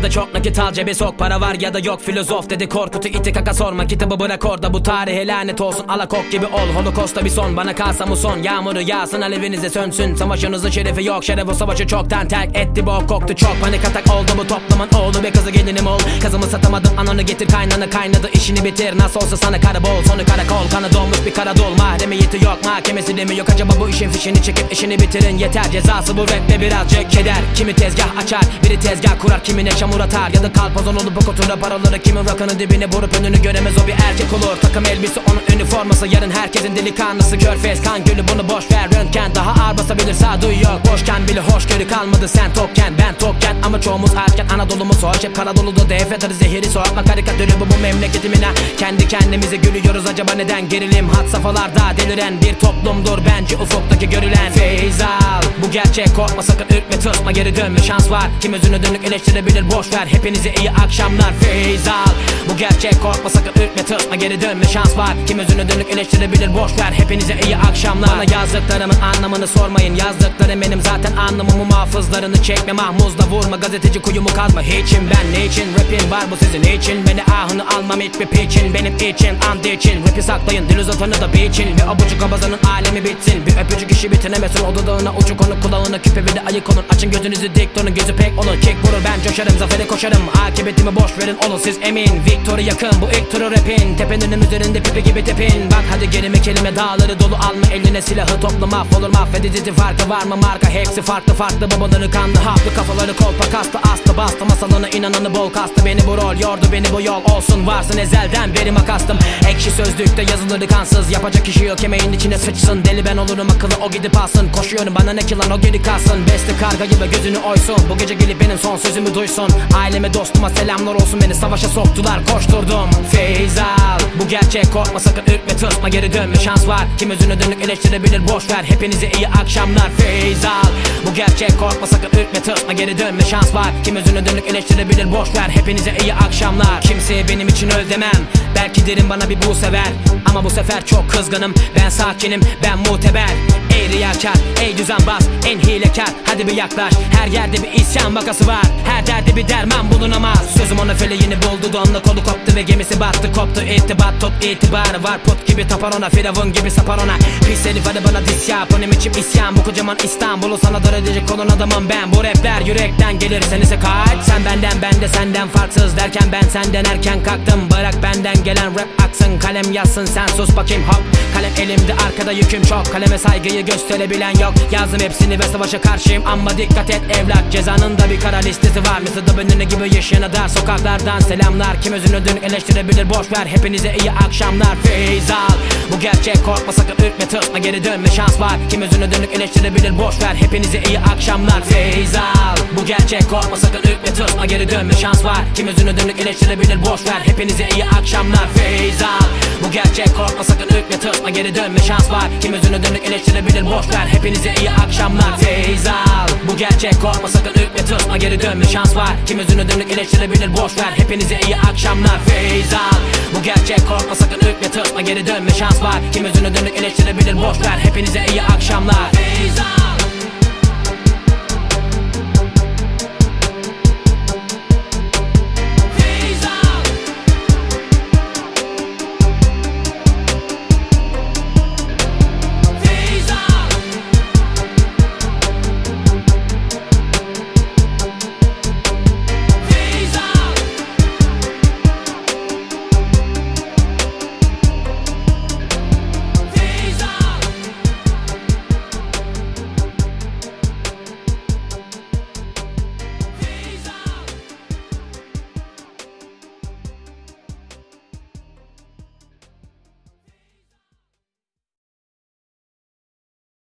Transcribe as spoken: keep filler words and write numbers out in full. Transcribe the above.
ya da çok nakit al cebe sok. Para var ya da yok filozof dedi Korkut'u iti kaka sorma. Kitabı bırak orada bu tarihe lanet olsun. Alakok gibi ol holokosta bir son. Bana kalsa muson yağmuru yağsın alevinize sönsün. Savaşınızın şerefi yok şeref o savaşı çoktan terk etti. Bu koktu çok panik atak oldu bu toplumun oğlu ve kızı gelinim ol. Kızımı satamadım ananı getir kaynana kaynadı işini bitir. Nasıl olsa sana kara bol sonu karakol. Kanı dolmuş bir kara dol mahremiyeti yok mahkemesi de mi yok acaba bu işin fişini çekip işini bitirin yeter. Cezası bu rapte birazcık keder. Kimi tezgah açar biri tezgah kurar kimine çamur atar. Ya da kalpazon olup bu kutuda paraları kimin rakını dibine vurup önünü göremez o bir erkek olur. Takım elbise onun üniforması yarın herkesin delikanlısı. Körfez kan gölü bunu boş ver röntgen daha ağır basabilir sağduyu yok. Boşken bile hoşgörü kalmadı sen tokken ben tokken. Ama çoğumuz erken Anadolu'muz hoş hep Karadolu'da defetleri zehiri soğukla karikatürü bu bu memleketimine. Kendi kendimize gülüyoruz acaba neden gerilim had safhalarda deliren bir toplumdur bence ufuktaki görülen. Feyz al bu gerçek korkma sakın ürkme tırsma geri dönme şans var. Kim özünü dönük eleştirebilir boş ver hepinize iyi akşamlar. Feyz al bu gerçek korkma sakın ürkme tırsma geri dönme şans var. Kim özünü dönük eleştirebilir boş ver hepinize iyi akşamlar. Bana yazdıklarımın anlamını sormayın yazdıklarım benim zaten anlamımı muhafızlarını çekme mahmuzla vurma gazeteci kuyumu kazma hiçim ben ne için rapin var bu sizin için beni ahını almam hiçbir piçin benim için and için rapi saklayın dil uzatanı da biçin ve abucuk abazanın alemi bitsin bir öpücük işi bitinemesin o dudağına uçuk onu kulağına küpe bir de ayık olun açın gözünüzü dik donun gözü pek olun kick vurur ben coşarım zafere koşarım akıbetimi boş verin olun siz emin victory yakın bu ilk turu rapin tepenin üzerinde pipi gibi tepin bak hadi gelime kelime dağları dolu alma eline silahı topla mahvolur mahvedici farkı var mı marka hepsi farklı farklı babaları kanlı haplı kafaları kolpa kastı astı bastı masalına inananı bol kastı beni bu rol yordu beni bu yol olsun varsın ezelden beri makastım ekşi sözlükte yazıları kansız yapacak işi yok emeğin içine sıçsın deli ben olurum akıllı o gidip alsın koşuyorum bana ne ki lan o geri kalsın beste karga gibi gözünü oysun bu gece gelip benim son sözümü duysun aileme dostuma selamlar olsun beni savaşa soktular koşturdum feyz al bu gerçek korkma sakın ürkme tırsma geri dönme şans var kim özünü dönük eleştirebilir boş ver hepinize iyi akşamlar feyz al bu gerçek korkma sakın ürkme tırsma geri dönme şans var kim özünü dönük eleştirebilir boş ver hepinize iyi akşamlar. Kimseye benim için öl demem belki derin bana bir bu sever ama bu sefer çok kızgınım ben sakinim ben muteber ey riyakar ey düzenbaz en hilekar hadi bir yaklaş her yerde bir isyan vakası var her derde bir derman bulunamaz sözüm ona feleğini buldu donla kolu koptu ve gemisi battı koptu itibat tut itibarı var put gibi tapar ona firavun gibi sapar ona pis herif hadi bana dis yap benim içim isyan bu kocaman İstanbul'u sana dar edecek olan adamım ben bu rapler yürekten gelir sen ise kaç sen benden ben de senden farksız derken ben senden erken kalktım bırak benden gelen rap aksın kalem yazsın sen sus bakayım hop kalem elimde arkada yüküm çok kaleme saygıyı gösterebilen yok yazdım hepsini ve savaşa karşıyım ama dikkat et evlat cezanın da bir kara listesi var Mısır'da benimle gibi yaşayana dar sokaklardan selamlar kim özünü dönük eleştirebilir boş ver hepinize iyi akşamlar feyz al bu gerçek korkma sakın ürkme tırsma geri dönme şans var kim özünü dönük eleştirebilir boş ver hepinize iyi akşamlar feyz al bu gerçek korkma sakın ürkme tırsma geri dönme şans var kim özünü dönük eleştirebilir boş ver hepinize iyi akşamlar feyz al bu gerçek korkma sakın ürkme tırsma geri dönme şans var kim özünü dönük eleştirebilir boş ver hepinize iyi akşamlar feyz al bu gerçek korkma sakın ürkme tırsma geri dönme şans var kim özünü dönük eleştirebilir boş ver hepinize iyi akşamlar feyz al bu gerçek korkma sakın ürkme tırsma geri dönme şans var kim özünü dönük eleştirebilir boş ver hepinize iyi akşamlar feyz al